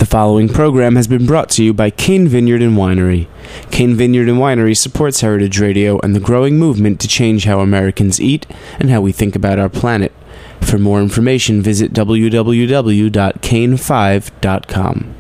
following program has been brought to you by Cane Vineyard and Winery. Cane Vineyard and Winery supports Heritage Radio and the growing movement to change how Americans eat and how we think about our planet. For more information, visit www.cane5.com.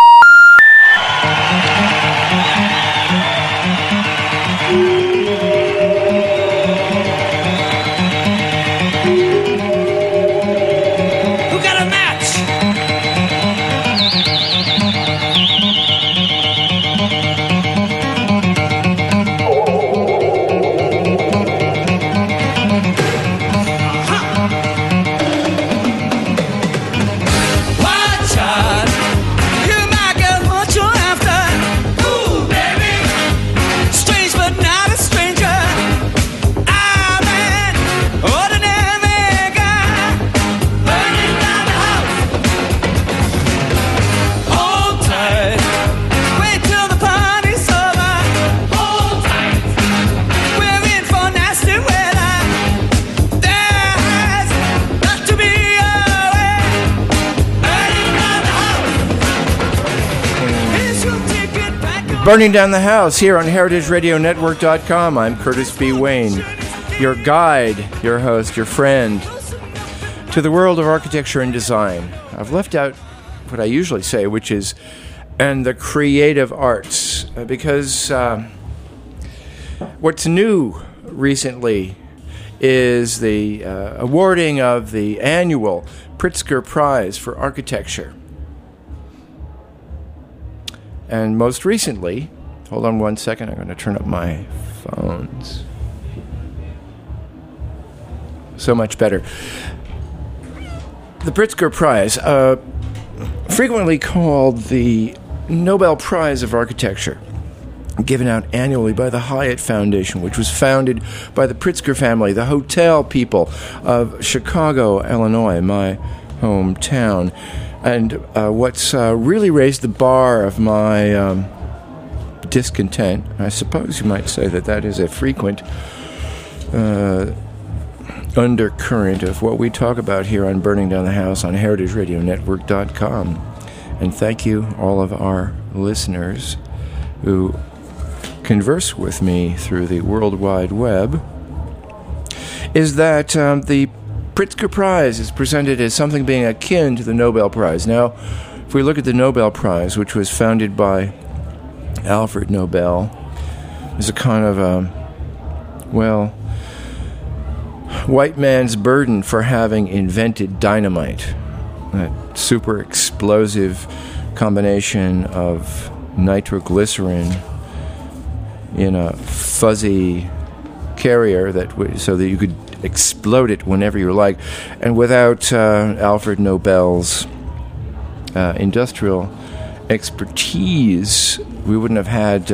Burning Down the House here on HeritageRadioNetwork.com. I'm Curtis B. Wayne, your guide, your host, your friend to the world of architecture and design. I've left out what I usually say, which is, and the creative arts, because what's new recently is the awarding of the annual Pritzker Prize for Architecture. And most recently, hold on one second, I'm going to turn up my phones. So much better. The Pritzker Prize, frequently called the Nobel Prize of Architecture, given out annually by the Hyatt Foundation, which was founded by the Pritzker family, the hotel people of Chicago, Illinois, my hometown. And what's really raised the bar of my discontent, I suppose you might say that is a frequent undercurrent of what we talk about here on Burning Down the House on HeritageRadioNetwork.com. And thank you, all of our listeners who converse with me through the World Wide Web, is that the Pritzker Prize is presented as something being akin to the Nobel Prize. Now, if we look at the Nobel Prize, which was founded by Alfred Nobel, is a kind of white man's burden for having invented dynamite, that super explosive combination of nitroglycerin in a fuzzy carrier so that you could explode it whenever you like. And without Alfred Nobel's industrial expertise, we wouldn't have had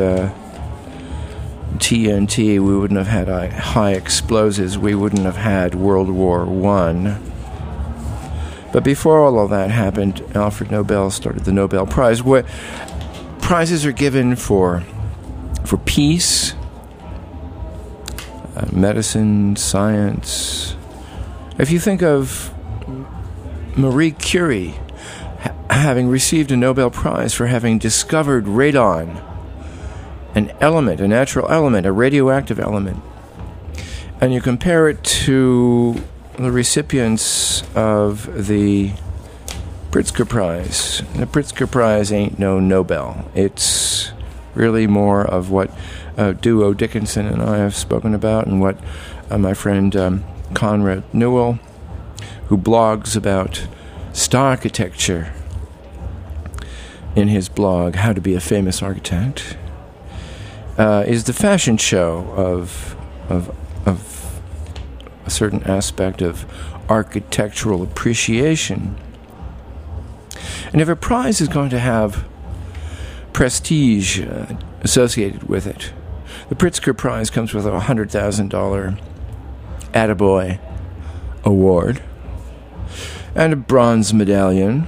TNT, we wouldn't have had high explosives, we wouldn't have had World War I. But before all of that happened, Alfred Nobel started the Nobel Prize, where prizes are given for peace, medicine, science. If you think of Marie Curie having received a Nobel Prize for having discovered radon, an element, a natural element, a radioactive element, and you compare it to the recipients of the Pritzker Prize. The Pritzker Prize ain't no Nobel. It's really more of what Duo Dickinson and I have spoken about, and what my friend Conrad Newell, who blogs about star architecture in his blog, How to Be a Famous Architect, is the fashion show of a certain aspect of architectural appreciation. And if a prize is going to have prestige associated with it, the Pritzker Prize comes with a $100,000 Attaboy award and a bronze medallion.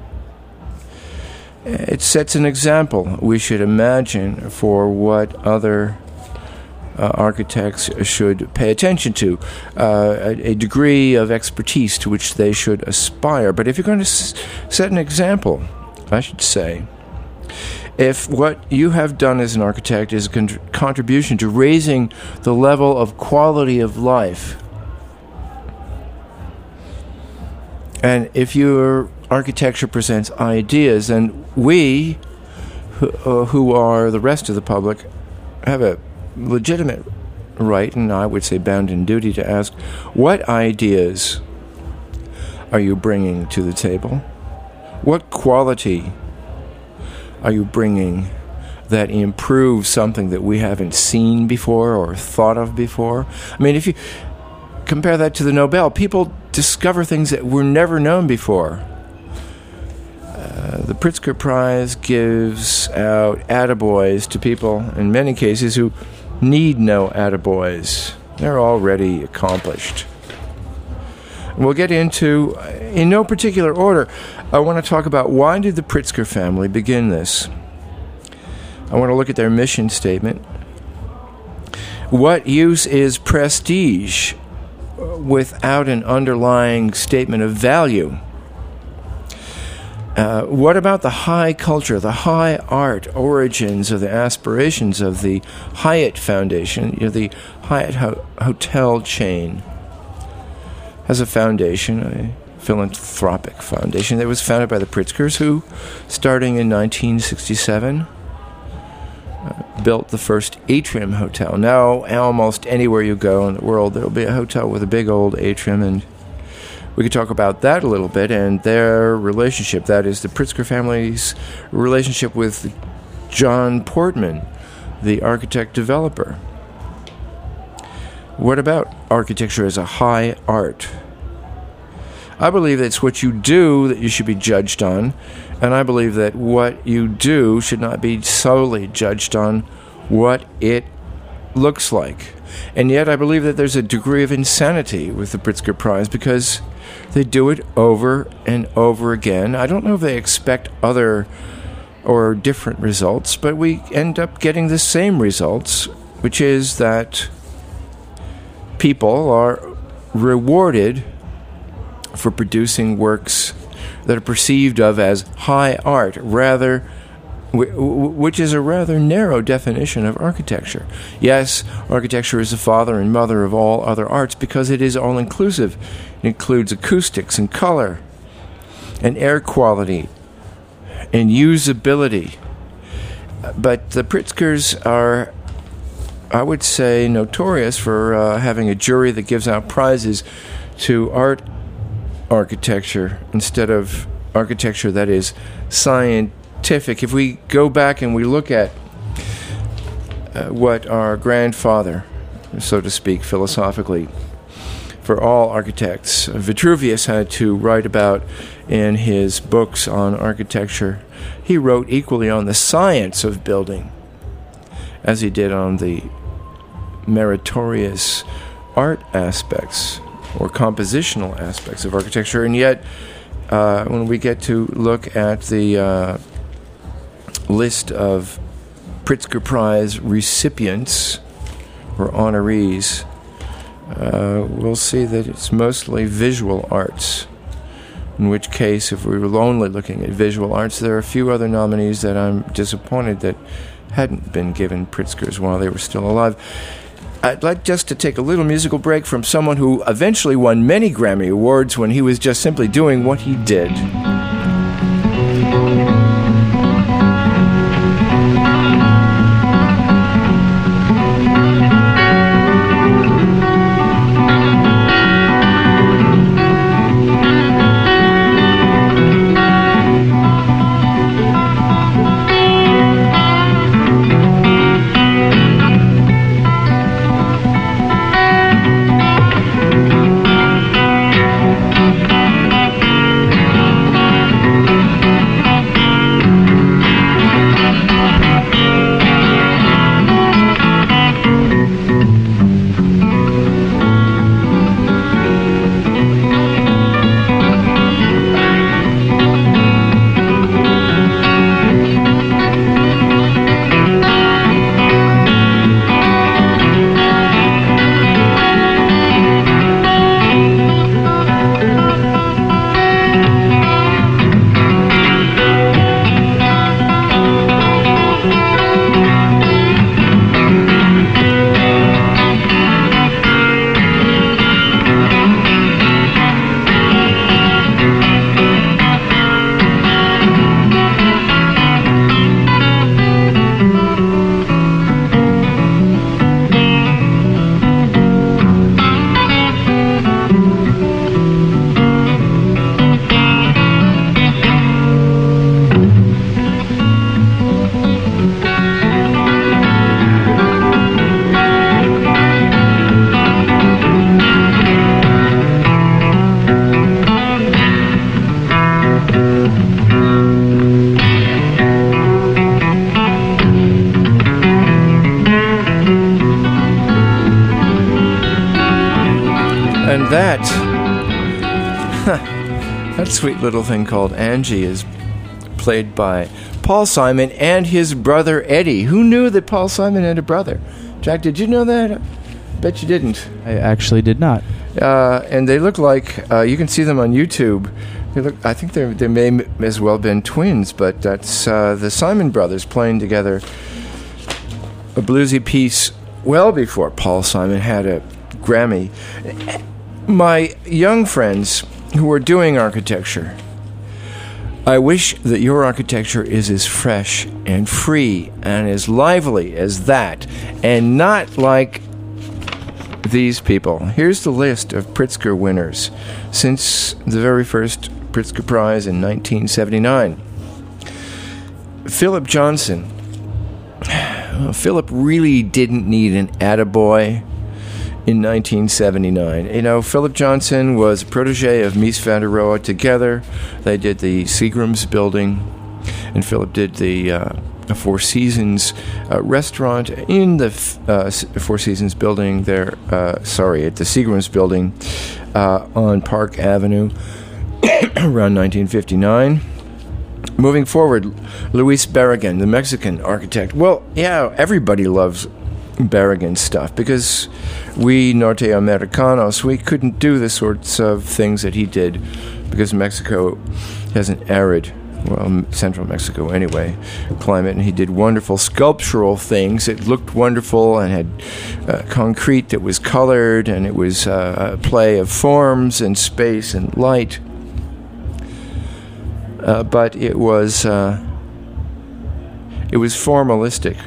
It sets an example, we should imagine, for what other architects should pay attention to, a degree of expertise to which they should aspire. But if you're going to set an example I should say, if what you have done as an architect is a contribution to raising the level of quality of life, and if your architecture presents ideas, then we, who are the rest of the public, have a legitimate right, and I would say bounden duty, to ask, what ideas are you bringing to the table? What quality are you bringing that improves something that we haven't seen before or thought of before? I mean, if you compare that to the Nobel, people discover things that were never known before. The Pritzker Prize gives out attaboys to people, in many cases, who need no attaboys. They're already accomplished. We'll get into, in no particular order, I want to talk about why did the Pritzker family begin this. I want to look at their mission statement. What use is prestige without an underlying statement of value? What about the high culture, the high art origins of the aspirations of the Hyatt Foundation? The Hyatt hotel chain has a foundation, a philanthropic foundation that was founded by the Pritzkers, who, starting in 1967, built the first atrium hotel. Now, almost anywhere you go in the world, there will be a hotel with a big old atrium, and we could talk about that a little bit and their relationship. That is the Pritzker family's relationship with John Portman, the architect-developer. What about architecture as a high art? I believe it's what you do that you should be judged on, and I believe that what you do should not be solely judged on what it looks like. And yet I believe that there's a degree of insanity with the Pritzker Prize because they do it over and over again. I don't know if they expect other or different results, but we end up getting the same results, which is that people are rewarded for producing works that are perceived of as high art, which is a rather narrow definition of architecture. Yes, architecture is the father and mother of all other arts because it is all-inclusive. It includes acoustics and color and air quality and usability. But the Pritzkers are, I would say, notorious for having a jury that gives out prizes to art architecture instead of architecture that is scientific. If we go back and we look at what our grandfather, so to speak, philosophically, for all architects, Vitruvius had to write about in his books on architecture. He wrote equally on the science of building as he did on the meritorious art aspects or compositional aspects of architecture. And yet, when we get to look at the list of Pritzker Prize recipients or honorees, we'll see that it's mostly visual arts. In which case, if we were only looking at visual arts, there are a few other nominees that I'm disappointed that hadn't been given Pritzkers while they were still alive. I'd like just to take a little musical break from someone who eventually won many Grammy Awards when he was just simply doing what he did. That sweet little thing called Angie is played by Paul Simon and his brother Eddie. Who knew that Paul Simon had a brother? Jack, did you know that? Bet you didn't. I actually did not. And they look like, you can see them on YouTube. They look, I think they may as well have been twins, but that's the Simon brothers playing together a bluesy piece well before Paul Simon had a Grammy. My young friends who are doing architecture, I wish that your architecture is as fresh and free and as lively as that, and not like these people. Here's the list of Pritzker winners since the very first Pritzker Prize in 1979. Philip Johnson. Philip really didn't need an attaboy in 1979. You know, Philip Johnson was a protege of Mies van der Rohe. Together, they did the Seagram's building, and Philip did the Four Seasons restaurant in the Four Seasons building there, at the Seagram's building on Park Avenue around 1959. Moving forward, Luis Barragan, the Mexican architect. Well, yeah, everybody loves Barragan stuff because we Norteamericanos, we couldn't do the sorts of things that he did because Mexico has an arid, well, central Mexico anyway, climate, and he did wonderful sculptural things. It looked wonderful and had concrete that was colored, and it was a play of forms and space and light. But it was formalistic.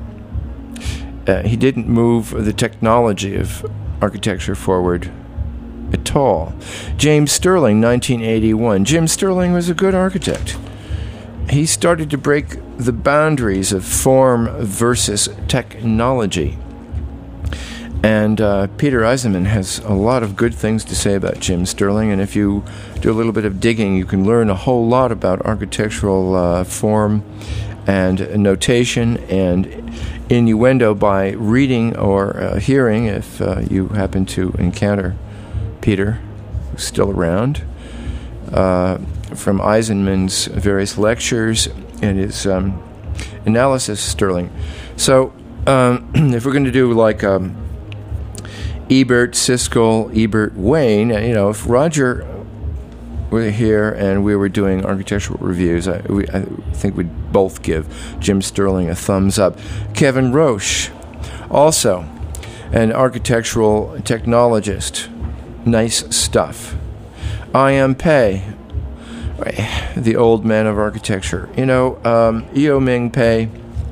He didn't move the technology of architecture forward at all. James Stirling, 1981. Jim Stirling was a good architect. He started to break the boundaries of form versus technology. And Peter Eisenman has a lot of good things to say about Jim Stirling, and if you do a little bit of digging, you can learn a whole lot about architectural form and notation and innuendo by reading or hearing, if you happen to encounter Peter, who's still around, from Eisenman's various lectures and his analysis of Stirling. So if we're going to do like Ebert, Siskel, Ebert, Wayne, if Roger were here and we were doing architectural reviews, I think we'd both give Jim Stirling a thumbs up. Kevin Roche, also an architectural technologist. Nice stuff. I.M. Pei, the old man of architecture. Eo Ming Pei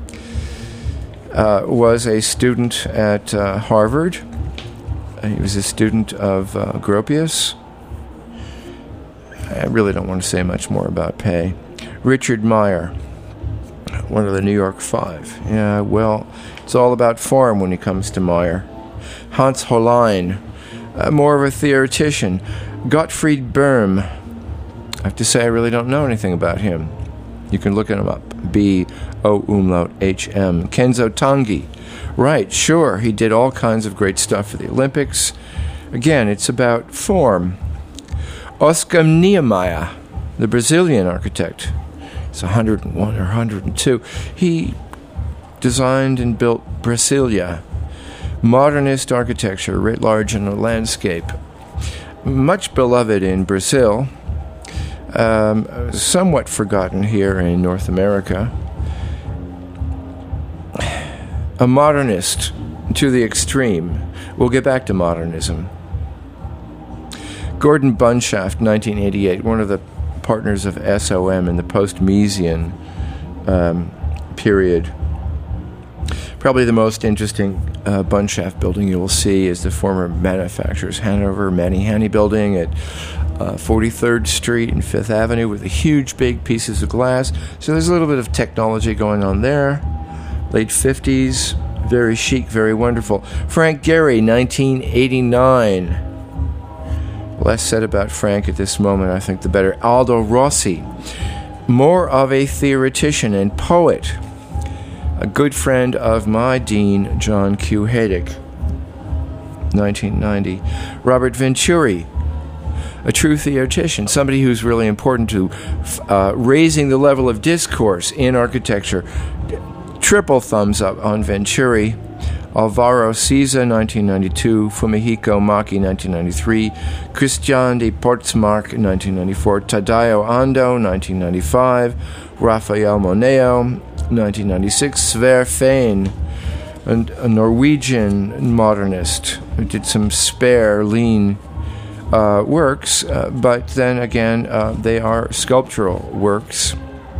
was a student at Harvard. He was a student of Gropius. I really don't want to say much more about Pei. Richard Meyer, one of the New York Five. Yeah, well, it's all about form when it comes to Meyer. Hans Hollein, more of a theoretician. Gottfried Böhm. I have to say I really don't know anything about him. You can look him up. B-O-H-M. Kenzo Tange. Right, sure, he did all kinds of great stuff for the Olympics. Again, it's about form. Oscar Niemeyer, the Brazilian architect. It's 101 or 102. He designed and built Brasilia. Modernist architecture, writ large in a landscape. Much beloved in Brazil. Somewhat forgotten here in North America. A modernist to the extreme. We'll get back to modernism. Gordon Bunshaft, 1988, one of the partners of SOM in the post-Miesian period. Probably the most interesting Bunshaft building you will see is the former manufacturer's Hanover Manny building at 43rd Street and 5th Avenue with the huge big pieces of glass. So there's a little bit of technology going on there. Late 50s, very chic, very wonderful. Frank Gehry, 1989. Less said about Frank at this moment, I think the better. Aldo Rossi, more of a theoretician and poet. A good friend of my dean, John Q. Haydick, 1990. Robert Venturi, a true theoretician, somebody who's really important to raising the level of discourse in architecture. Triple thumbs up on Venturi. Alvaro Siza, 1992, Fumihiko Maki, 1993, Christian de Portsmark, 1994, Tadao Ando, 1995, Rafael Moneo, 1996, Sverre Fein, a Norwegian modernist who did some spare, lean works, but then again, they are sculptural works.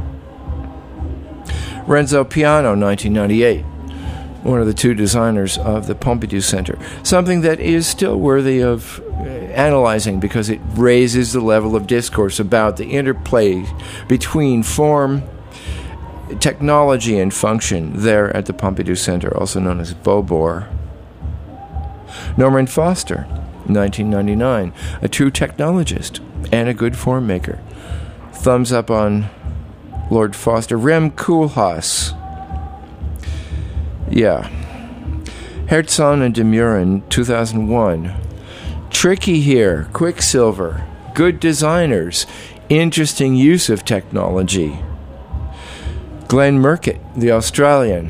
Renzo Piano, 1998. One of the two designers of the Pompidou Center. Something that is still worthy of analyzing because it raises the level of discourse about the interplay between form, technology, and function there at the Pompidou Center, also known as Beaubourg. Norman Foster, 1999, a true technologist and a good form maker. Thumbs up on Lord Foster. Rem Koolhaas. Yeah. Hertzon and Demurin, 2001. Tricky here. Quicksilver. Good designers. Interesting use of technology. Glenn Murcutt, the Australian.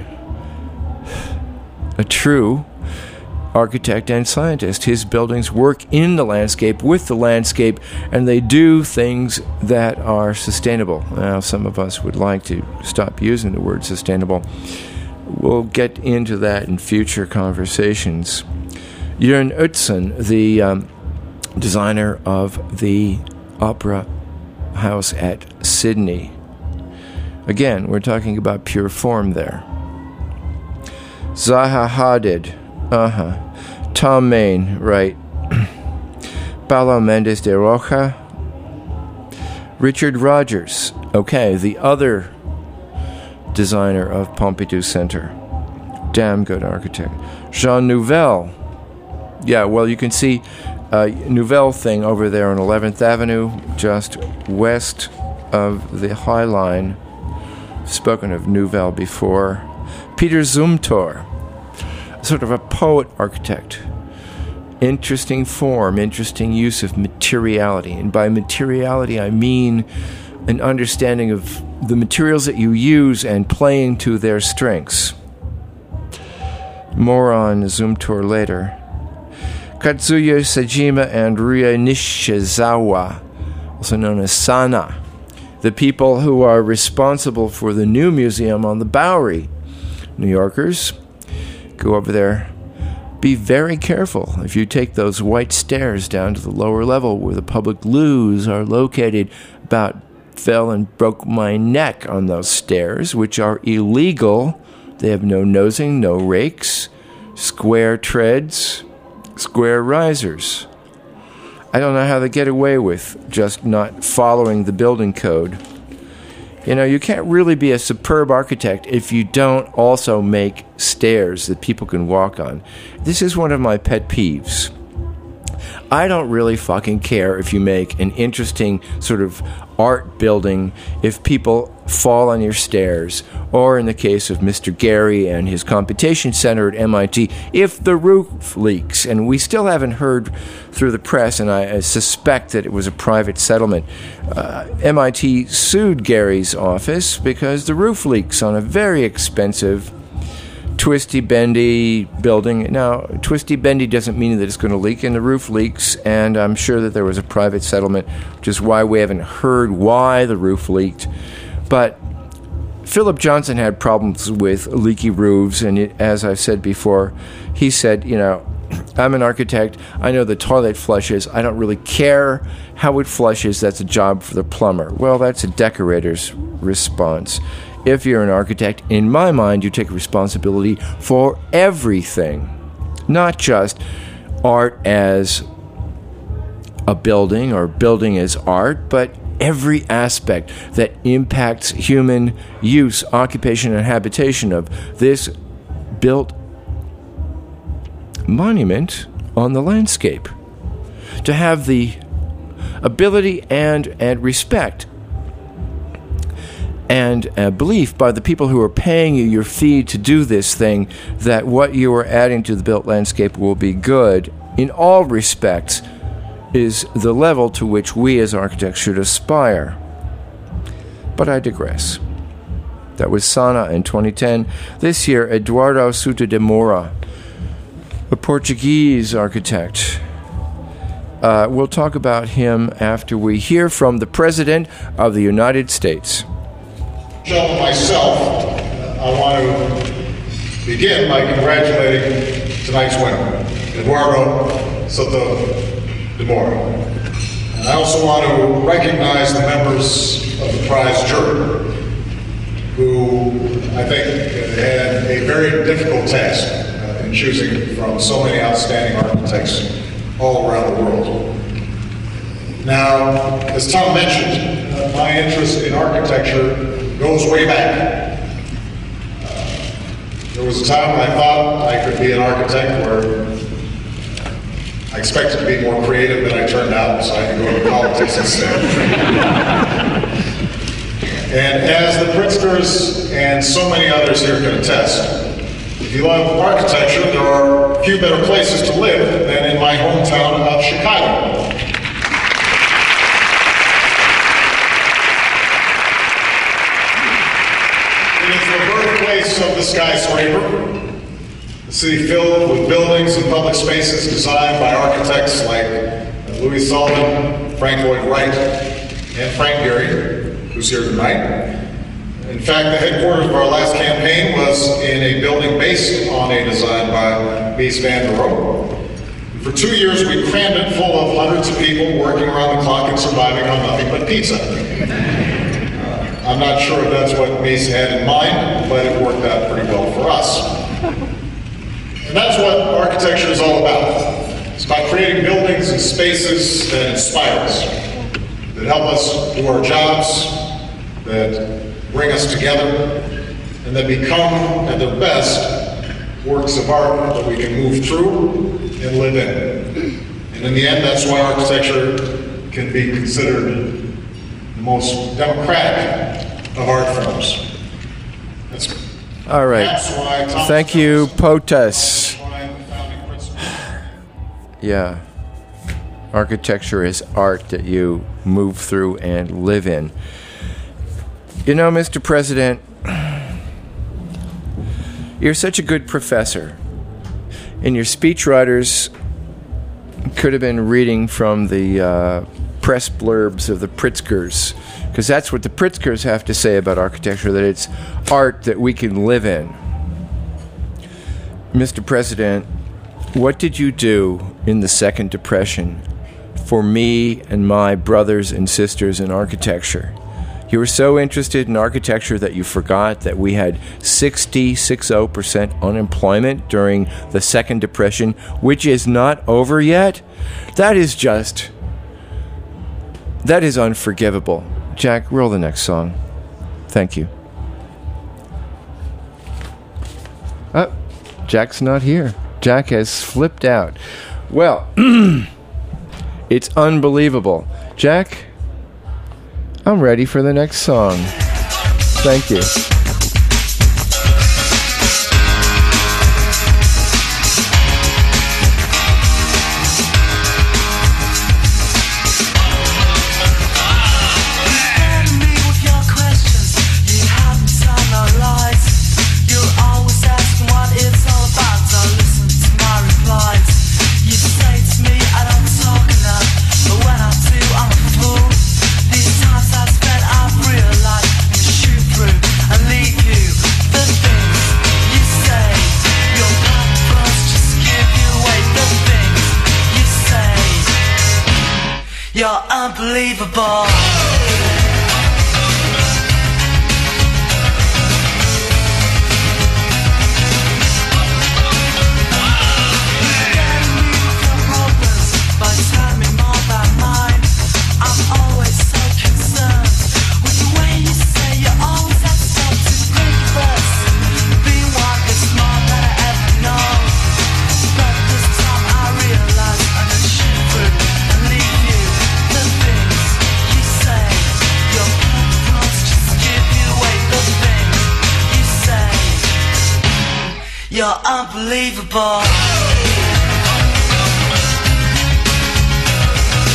A true architect and scientist. His buildings work in the landscape, with the landscape, and they do things that are sustainable. Now, some of us would like to stop using the word sustainable. We'll get into that in future conversations. Jørn Utzon, the designer of the Opera House at Sydney. Again, we're talking about pure form there. Zaha Hadid. Tom Main, right. Paulo Mendes de Rocha. Richard Rogers. Okay, the other designer of Pompidou Center. Damn good architect. Jean Nouvel. Yeah, well, you can see Nouvel thing over there on 11th Avenue, just west of the High Line. Spoken of Nouvel before. Peter Zumthor, sort of a poet architect. Interesting form, interesting use of materiality. And by materiality, I mean an understanding of the materials that you use and playing to their strengths. More on Zumthor later. Katsuya Sajima and Rie Nishizawa, also known as Sana, the people who are responsible for the new museum on the Bowery. New Yorkers, go over there. Be very careful if you take those white stairs down to the lower level where the public loos are located. About fell and broke my neck on those stairs, which are illegal. They have no nosing, no rakes, square treads, square risers. I don't know how they get away with just not following the building code. You know, you can't really be a superb architect if you don't also make stairs that people can walk on. This is one of my pet peeves. I don't really fucking care if you make an interesting sort of art building if people fall on your stairs, or in the case of Mr. Gehry and his computation center at MIT, if the roof leaks. And we still haven't heard through the press, and I suspect that it was a private settlement. MIT sued Gehry's office because the roof leaks on a very expensive twisty-bendy building. Now, twisty-bendy doesn't mean that it's going to leak, and the roof leaks, and I'm sure that there was a private settlement, which is why we haven't heard why the roof leaked. But Philip Johnson had problems with leaky roofs, and as I've said before, he said, you know, I'm an architect, I know the toilet flushes, I don't really care how it flushes, that's a job for the plumber. Well, that's a decorator's response. If you're an architect, in my mind, you take responsibility for everything. Not just art as a building or building as art, but every aspect that impacts human use, occupation, and habitation of this built monument on the landscape. To have the ability and respect and a belief by the people who are paying you your fee to do this thing that what you are adding to the built landscape will be good in all respects, is the level to which we as architects should aspire. But I digress. That was Sana in 2010. This year, Eduardo Souto de Moura, a Portuguese architect. We'll talk about him after we hear from the President of the United States. Myself, I want to begin by congratulating tonight's winner, Eduardo Souto de Moura. And I also want to recognize the members of the prize jury, who I think had a very difficult task in choosing from so many outstanding architects all around the world. Now, as Tom mentioned, my interest in architecture goes way back. There was a time when I thought I could be an architect where I expected to be more creative than I turned out, so I had to go into politics instead. And as the Pritzkers and so many others here can attest, if you love architecture, there are few better places to live than in my hometown of Chicago. It is the birthplace of the skyscraper, a city filled with buildings and public spaces designed by architects like Louis Sullivan, Frank Lloyd Wright, and Frank Gehry, who's here tonight. In fact, the headquarters of our last campaign was in a building based on a design by Mies van der Rohe. For 2 years, we crammed it full of hundreds of people working around the clock and surviving on nothing but pizza. I'm not sure if that's what Mies had in mind, but it worked out pretty well for us. And that's what architecture is all about. It's about creating buildings and spaces that inspire us, that help us do our jobs, that bring us together, and that become, at their best, works of art that we can move through and live in. And in the end, that's why architecture can be considered the most democratic of art forms. That's all right. Thank you, POTUS. Yeah. Architecture is art that you move through and live in. You know, Mr. President, you're such a good professor. And your speechwriters could have been reading from the press blurbs of the Pritzkers, because that's what the Pritzkers have to say about architecture, that it's art that we can live in. Mr. President, what did you do in the Second Depression for me and my brothers and sisters in architecture? You were so interested in architecture that you forgot that we had 60% unemployment during the Second Depression, which is not over yet? That is unforgivable. Jack, roll the next song. Thank you. Oh, Jack's not here. Jack has flipped out. Well, it's unbelievable. Jack, I'm ready for the next song. Thank you. You're unbelievable. You're unbelievable.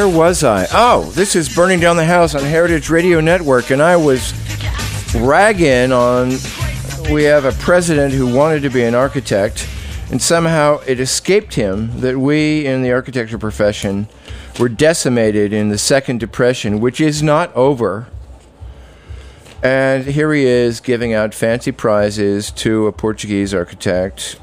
Where was I? Oh, this is Burning Down the House on Heritage Radio Network, and I was ragging on... We have a president who wanted to be an architect, and somehow it escaped him that we in the architecture profession were decimated in the Second Depression, which is not over. And here he is giving out fancy prizes to a Portuguese architect,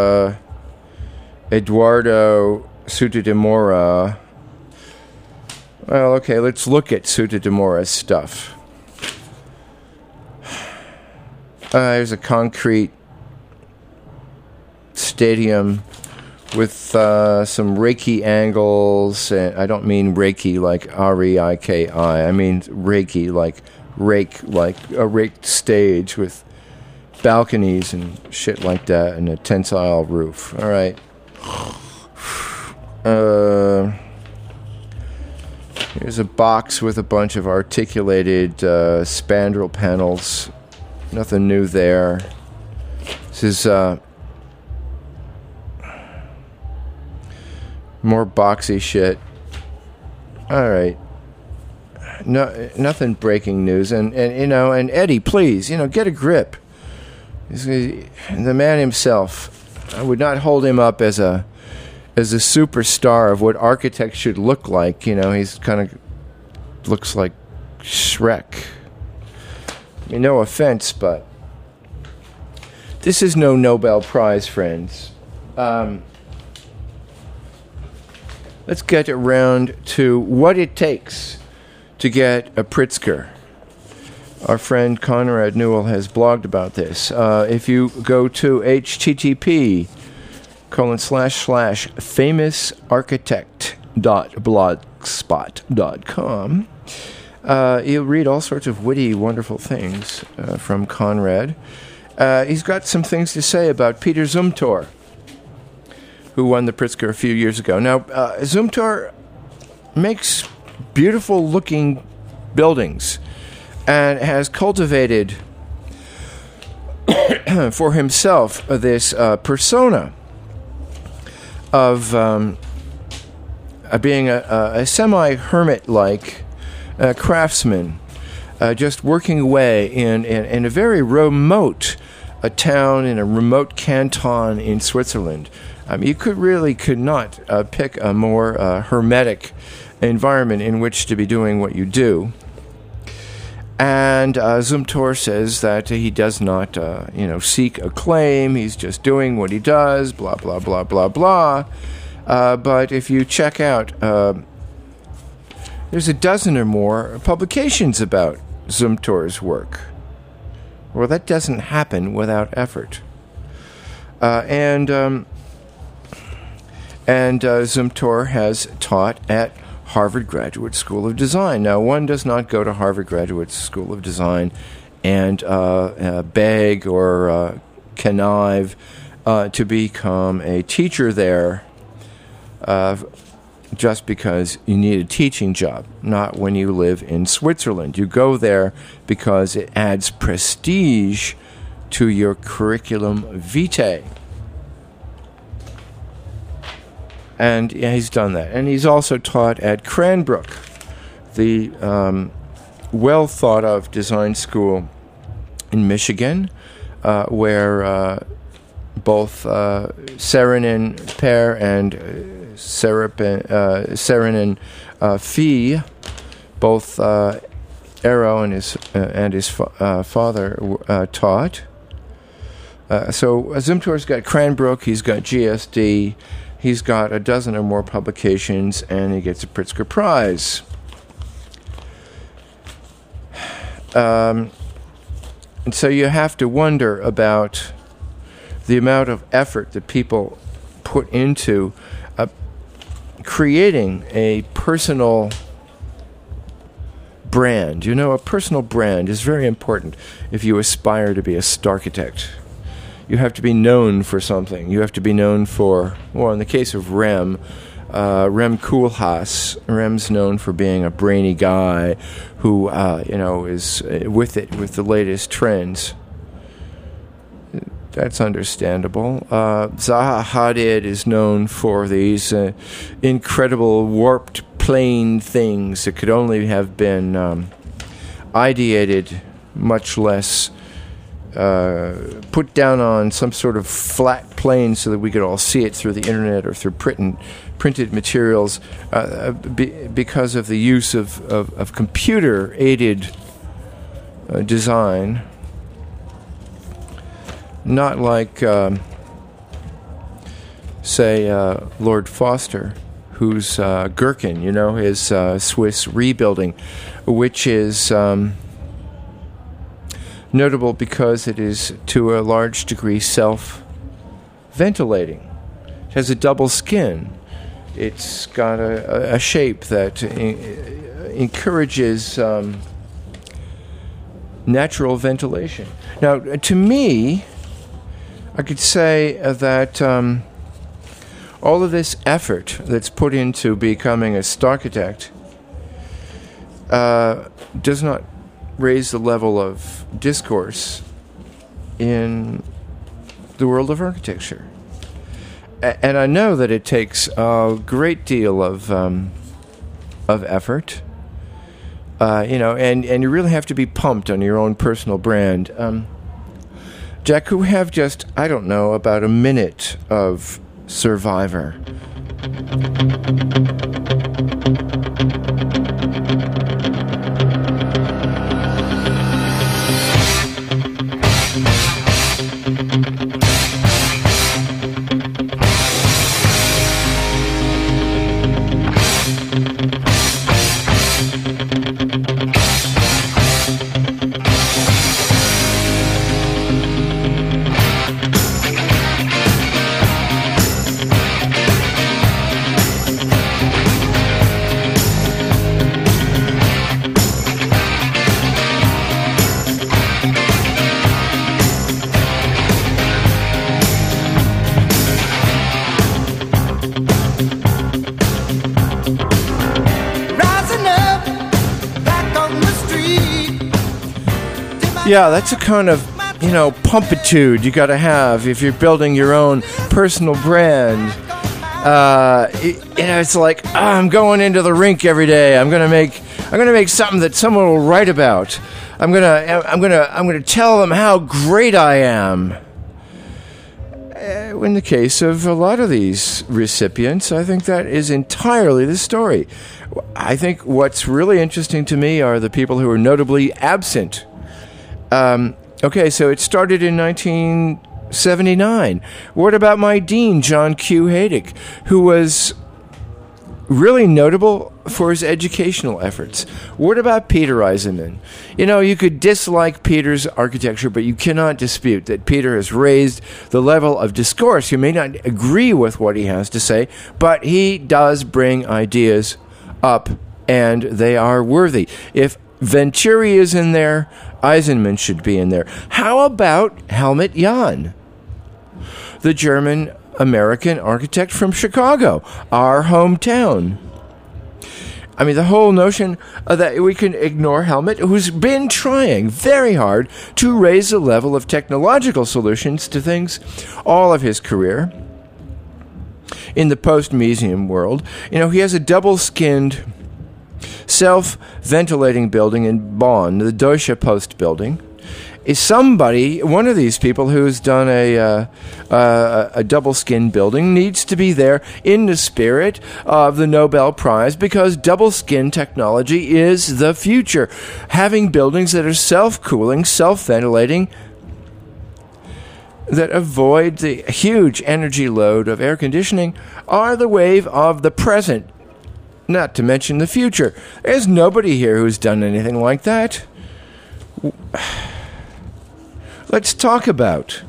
Eduardo Souto de Moura. Well, okay, let's look at Souto de Moura's stuff. There's a concrete stadium with some Reiki angles. And I don't mean Reiki like R-E-I-K-I. I mean Reiki like rake, like a raked stage with balconies and shit like that and a tensile roof. All right. Here's a box with a bunch of articulated spandrel panels. Nothing new there. This is more boxy shit. All right. No, nothing breaking news. And and Eddie, please, get a grip. The man himself. I would not hold him up as a superstar of what architects should look like. He's kind of looks like Shrek. I mean, no offense, but this is no Nobel Prize, friends. Let's get around to what it takes to get a Pritzker. Our friend Conrad Newell has blogged about this. If you go to http://famousarchitect.blogspot.com, you'll read all sorts of witty, wonderful things from Conrad. He's got some things to say about Peter Zumthor, who won the Pritzker a few years ago. Now, Zumthor makes beautiful-looking buildings and has cultivated for himself this persona of being a semi-hermit-like craftsman, just working away in a very remote town in a remote canton in Switzerland. You could not pick a more hermetic environment in which to be doing what you do. And Zumthor says that he does not, seek acclaim. He's just doing what he does, blah, blah, blah, blah, blah. But if you check out, there's a dozen or more publications about Zumthor's work. Well, that doesn't happen without effort. And Zumthor has taught at Harvard Graduate School of Design. Now, one does not go to Harvard Graduate School of Design and beg or connive to become a teacher there just because you need a teaching job, not when you live in Switzerland. You go there because it adds prestige to your curriculum vitae. And he's done that. And he's also taught at Cranbrook, the well-thought-of design school in Michigan, where both Saarinen Per and Saarinen Fee, both Eero and his father taught. So Zumthor's got Cranbrook, he's got GSD, he's got a dozen or more publications, and he gets a Pritzker Prize. And so you have to wonder about the amount of effort that people put into creating a personal brand. A personal brand is very important if you aspire to be a starchitect. You have to be known for something. You have to be known for, well, in the case of Rem Koolhaas, Rem's known for being a brainy guy who, is with the latest trends. That's understandable. Zaha Hadid is known for these incredible warped plain things that could only have been ideated, much less put down on some sort of flat plane so that we could all see it through the internet or through printed materials, because of the use of computer-aided design. Not like, say, Lord Foster, whose Gherkin, his Swiss rebuilding, which is notable because it is to a large degree self-ventilating. It has a double skin. It's got a shape that encourages natural ventilation. Now, to me, I could say that all of this effort that's put into becoming a starchitect does not raise the level of discourse in the world of architecture. And I know that it takes a great deal of effort, and you really have to be pumped on your own personal brand. Jack, could we have just, I don't know, about a minute of Survivor? Yeah, that's a kind of, pumpitude you got to have if you're building your own personal brand. It's like, I'm going into the rink every day. I'm gonna make something that someone will write about. I'm gonna tell them how great I am. In the case of a lot of these recipients, I think that is entirely the story. I think what's really interesting to me are the people who are notably absent. Okay, so it started in 1979. What about my dean, John Q. Haydick, who was really notable for his educational efforts? What about Peter Eisenman? You could dislike Peter's architecture, but you cannot dispute that Peter has raised the level of discourse. You may not agree with what he has to say, but he does bring ideas up, and they are worthy. If Venturi is in there, Eisenman should be in there. How about Helmut Jahn, the German-American architect from Chicago, our hometown? I mean, the whole notion that we can ignore Helmut, who's been trying very hard to raise the level of technological solutions to things all of his career in the post-museum world. He has a double-skinned, self-ventilating building in Bonn, the Deutsche Post building. Is somebody, one of these people who's done a double-skin building, needs to be there in the spirit of the Nobel Prize, because double-skin technology is the future. Having buildings that are self-cooling, self-ventilating, that avoid the huge energy load of air conditioning are the wave of the present. Not to mention the future. There's nobody here who's done anything like that. Let's talk about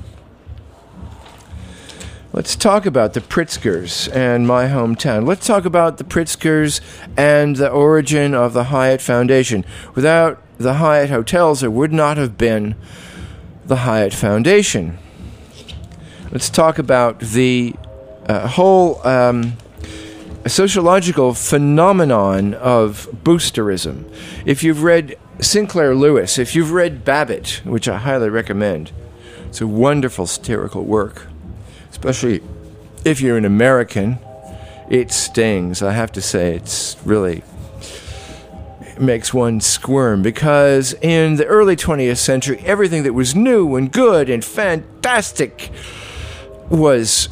the Pritzkers and my hometown. Let's talk about the Pritzkers and the origin of the Hyatt Foundation. Without the Hyatt hotels, there would not have been the Hyatt Foundation. Let's talk about the whole sociological phenomenon of boosterism. If you've read Sinclair Lewis, if you've read Babbitt, which I highly recommend, it's a wonderful satirical work, especially if you're an American it stings. I have to say, it's really makes one squirm, because in the early 20th century, everything that was new and good and fantastic was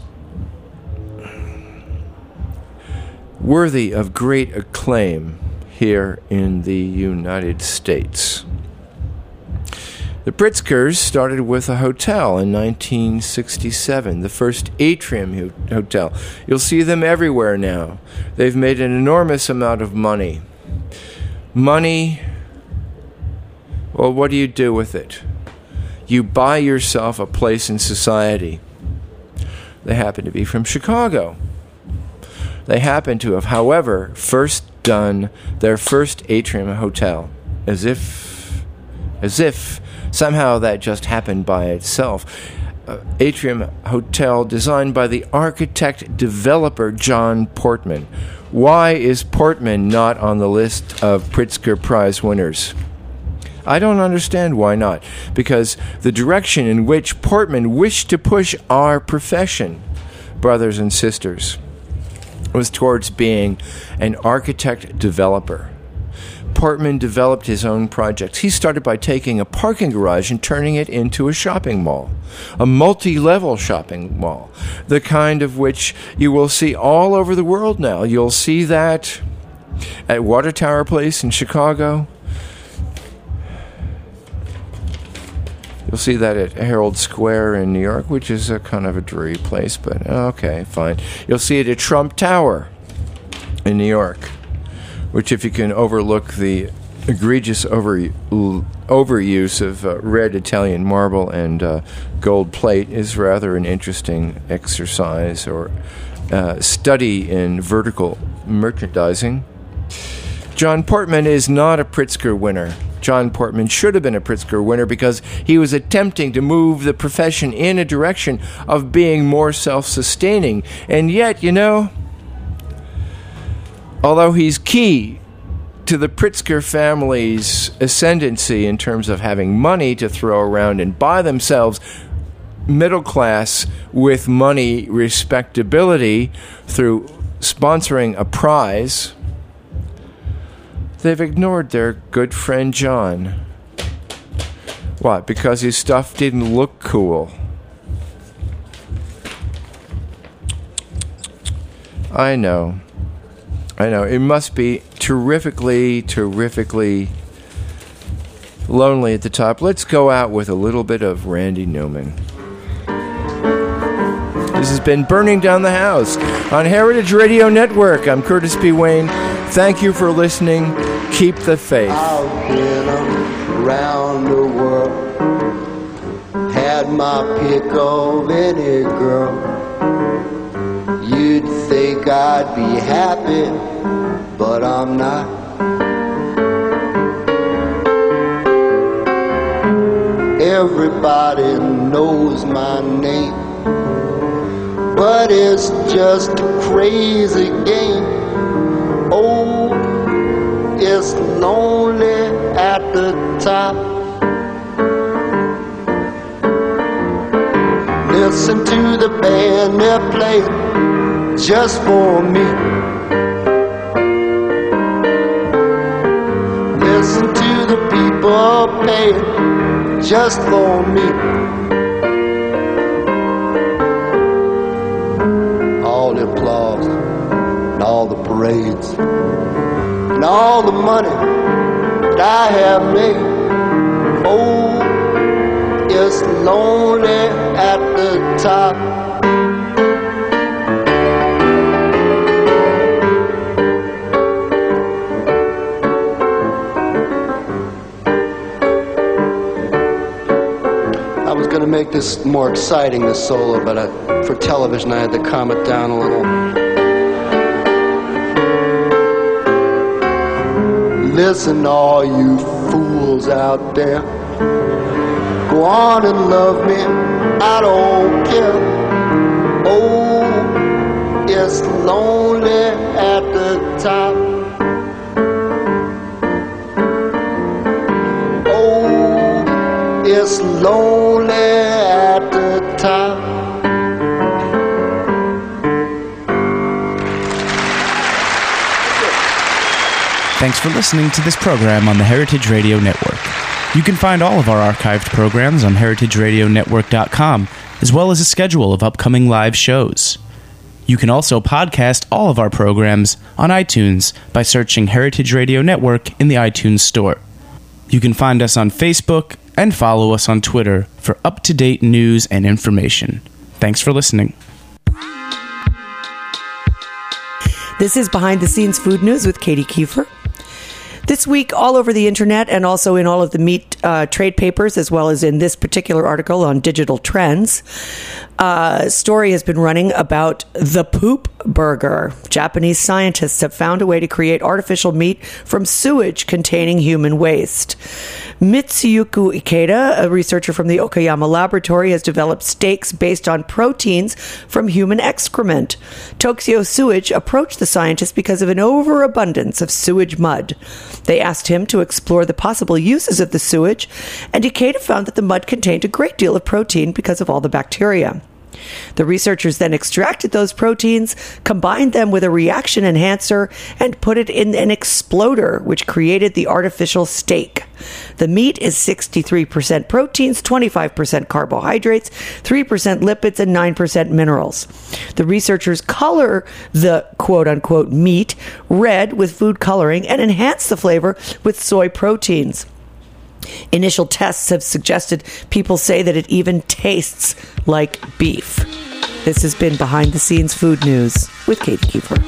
worthy of great acclaim here in the United States. The Pritzkers started with a hotel in 1967, the first Atrium Hotel. You'll see them everywhere now. They've made an enormous amount of money. Money, well, what do you do with it? You buy yourself a place in society. They happen to be from Chicago. They happen to have, however, first done their first Atrium Hotel, as if somehow that just happened by itself. Atrium Hotel, designed by the architect-developer John Portman. Why is Portman not on the list of Pritzker Prize winners? I don't understand why not. Because the direction in which Portman wished to push our profession, brothers and sisters, was towards being an architect-developer. Portman developed his own projects. He started by taking a parking garage and turning it into a shopping mall, a multi-level shopping mall, the kind of which you will see all over the world now. You'll see that at Water Tower Place in Chicago. You'll see that at Herald Square in New York, which is a kind of a dreary place, but okay, fine. You'll see it at Trump Tower in New York, which, if you can overlook the egregious overuse of red Italian marble and gold plate, is rather an interesting exercise or study in vertical merchandising. John Portman is not a Pritzker winner. John Portman should have been a Pritzker winner because he was attempting to move the profession in a direction of being more self-sustaining. And yet, you know, although he's key to the Pritzker family's ascendancy in terms of having money to throw around and buy themselves middle class with money respectability through sponsoring a prize, they've ignored their good friend John. What? Because his stuff didn't look cool. I know. It must be terrifically lonely at the top. Let's go out with a little bit of Randy Newman. This has been Burning Down the House on Heritage Radio Network. I'm Curtis P. Wayne. Thank you for listening. Keep the faith. I've been around the world, had my pick of any girl. You'd think I'd be happy, but I'm not. Everybody knows my name, but it's just a crazy game. Oh, it's lonely at the top. Listen to the band, they're playing just for me. Listen to the people paying just for me. All the applause and all the parades and all the money that I have made. Oh, it's lonely at the top. I was going to make this more exciting, this solo, but for television I had to calm it down a little. Listen, all you fools out there, go on and love me, I don't care. Oh, it's lonely at the top. Oh, it's lonely at the top. Thanks for listening to this program on the Heritage Radio Network. You can find all of our archived programs on heritageradionetwork.com, as well as a schedule of upcoming live shows. You can also podcast all of our programs on iTunes by searching Heritage Radio Network in the iTunes Store. You can find us on Facebook and follow us on Twitter for up-to-date news and information. Thanks for listening. This is Behind the Scenes Food News with Katie Kiefer. This week, all over the internet and also in all of the meat trade papers, as well as in this particular article on digital trends, a story has been running about the poop burger. Japanese scientists have found a way to create artificial meat from sewage containing human waste. Mitsuyuki Ikeda, a researcher from the Okayama laboratory, has developed steaks based on proteins from human excrement. Tokyo Sewage approached the scientists because of an overabundance of sewage mud. They asked him to explore the possible uses of the sewage, and Ikeda found that the mud contained a great deal of protein because of all the bacteria. The researchers then extracted those proteins, combined them with a reaction enhancer, and put it in an exploder, which created the artificial steak. The meat is 63% proteins, 25% carbohydrates, 3% lipids, and 9% minerals. The researchers color the quote-unquote meat red with food coloring and enhance the flavor with soy proteins. Initial tests have suggested people say that it even tastes like beef. This has been Behind the Scenes Food News with Katie Kiefer.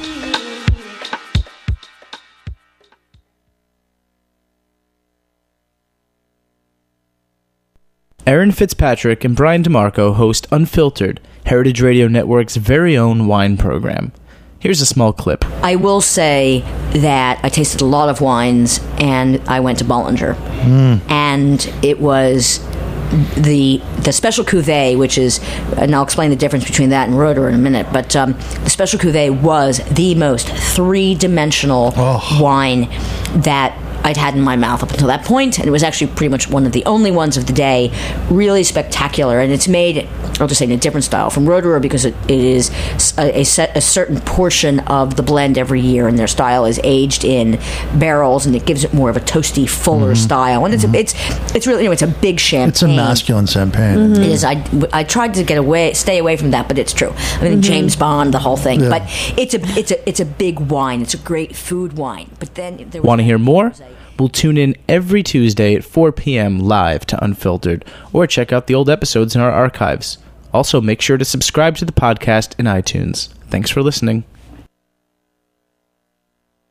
Aaron Fitzpatrick and Brian DeMarco host Unfiltered, Heritage Radio Network's very own wine program. Here's a small clip. I will say that I tasted a lot of wines, and I went to Bollinger. And it was the special cuvée, which is, and I'll explain the difference between that and Roederer in a minute, but the special cuvée was the most three-dimensional wine that I'd had in my mouth up until that point, and it was actually pretty much one of the only ones of the day. Really spectacular, and it's made, I'll just say, in a different style from Roederer because it is a certain portion of the blend every year, and their style is aged in barrels, and it gives it more of a toasty, fuller style. And it's really, it's a big champagne. It's a masculine champagne. It is. I tried to stay away from that, but it's true. I mean, James Bond, the whole thing. Yeah. But it's a big wine. It's a great food wine. But then want to hear more? We'll tune in every Tuesday at 4 p.m. live to Unfiltered, or check out the old episodes in our archives. Also, make sure to subscribe to the podcast in iTunes. Thanks for listening.